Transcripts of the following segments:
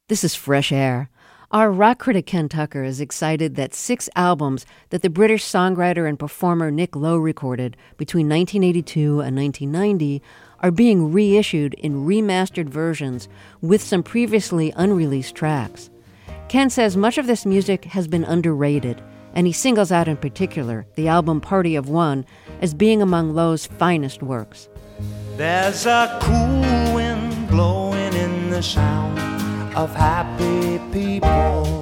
This is Fresh Air. Our rock critic Ken Tucker is excited that 6 albums that the British songwriter and performer Nick Lowe recorded between 1982 and 1990 are being reissued in remastered versions with some previously unreleased tracks. Ken says much of this music has been underrated, and he singles out in particular the album Party of One as being among Lowe's finest works. There's a cool wind blowing in the sound of happy people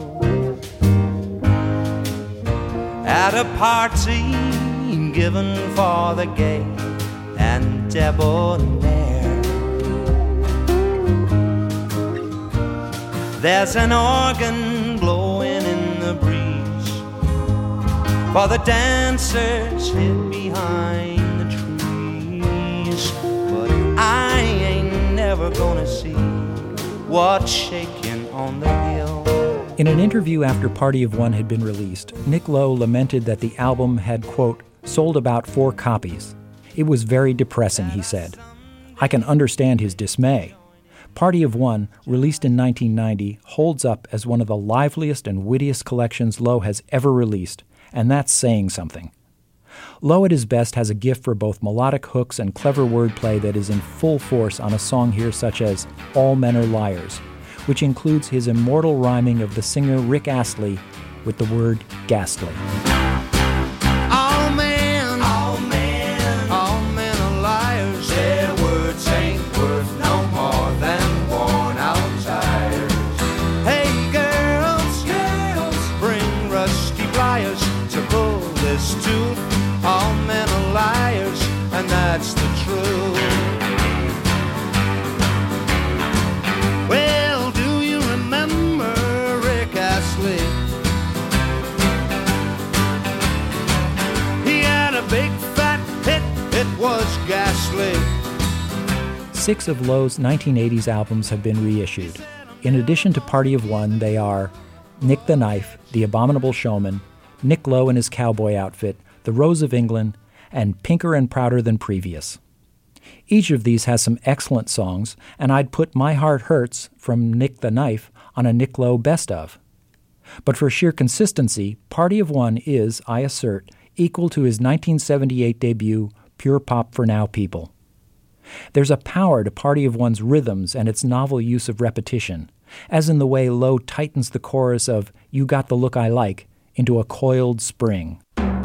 at a party given for the gay and debonair. There's an organ blowing in the breeze for the dancers hid behind the trees, but I ain't never gonna see what's shaking on the hill. In an interview after Party of One had been released, Nick Lowe lamented that the album had, quote, sold about 4 copies. It was very depressing, he said. I can understand his dismay. Party of One, released in 1990, holds up as one of the liveliest and wittiest collections Lowe has ever released, and that's saying something. Lowe at his best has a gift for both melodic hooks and clever wordplay that is in full force on a song here such as All Men Are Liars, which includes his immortal rhyming of the singer Rick Astley with the word ghastly. All men are liars. Their words ain't worth no more than worn out tires. Hey girls, bring rusty pliers to pull this tooth. All men are liars, and that's the truth. Well, do you remember Rick Astley? He had a big fat hit, it was ghastly. 6 of Lowe's 1980s albums have been reissued. In addition to Party of One, they are Nick the Knife, The Abominable Showman, Nick Lowe and His Cowboy Outfit, The Rose of England, and Pinker and Prouder Than Previous. Each of these has some excellent songs, and I'd put My Heart Hurts from Nick the Knife on a Nick Lowe best of. But for sheer consistency, Party of One is, I assert, equal to his 1978 debut, Pure Pop for Now People. There's a power to Party of One's rhythms and its novel use of repetition, as in the way Lowe tightens the chorus of You Got the Look I Like into a coiled spring.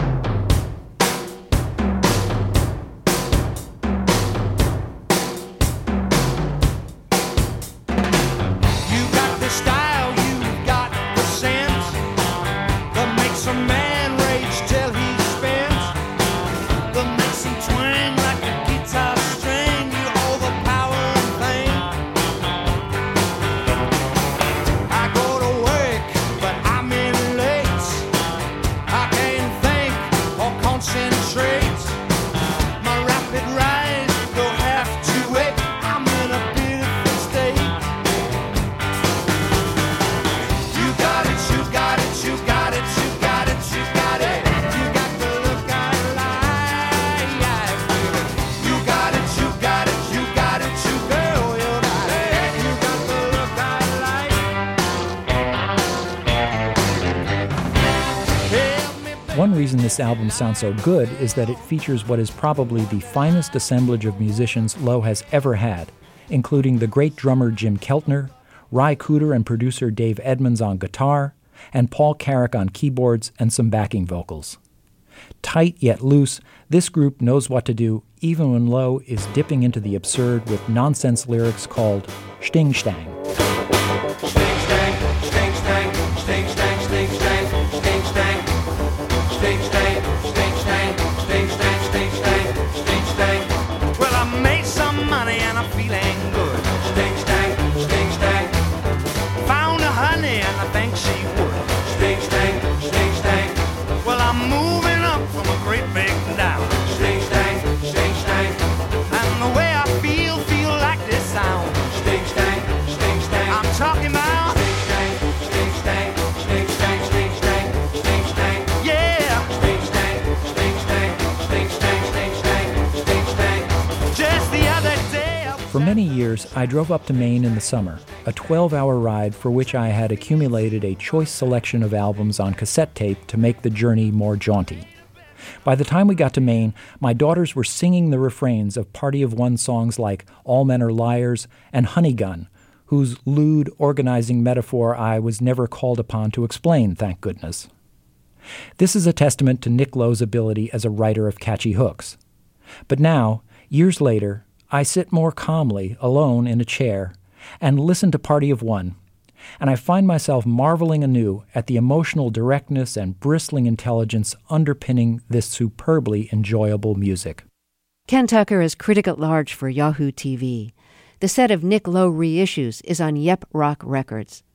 One reason this album sounds so good is that it features what is probably the finest assemblage of musicians Lowe has ever had, including the great drummer Jim Keltner, Ry Cooder and producer Dave Edmunds on guitar, and Paul Carrack on keyboards and some backing vocals. Tight yet loose, this group knows what to do even when Lowe is dipping into the absurd with nonsense lyrics called Sting Stang. Sting stang, sting stang, sting stang, sting stang, sting stang. Sting stang, sting stang, sting stang, sting stang, sting stang. Well, I made some money and I'm feeling good. Sting stang, sting stang. Found a honey and I think she would. Sting stang, sting stang. Well, I'm moving up from a great big down. Sting stang, sting stang. And the way I feel like this sound. Sting stang, sting stang. I'm talking about sting stang, sting stang, sting stang, sting stang, sting stang. Yeah. Sting stang, sting stang, sting stang, sting stang, sting stang. Just the other day. For many years, I drove up to Maine in the summer, a 12-hour ride for which I had accumulated a choice selection of albums on cassette tape to make the journey more jaunty. By the time we got to Maine, my daughters were singing the refrains of Party of One songs like All Men Are Liars and Honey Gun, whose lewd organizing metaphor I was never called upon to explain, thank goodness. This is a testament to Nick Lowe's ability as a writer of catchy hooks. But now, years later, I sit more calmly, alone in a chair, and listen to Party of One, and I find myself marveling anew at the emotional directness and bristling intelligence underpinning this superbly enjoyable music. Ken Tucker is critic at large for Yahoo TV. The set of Nick Lowe reissues is on Yep Rock Records.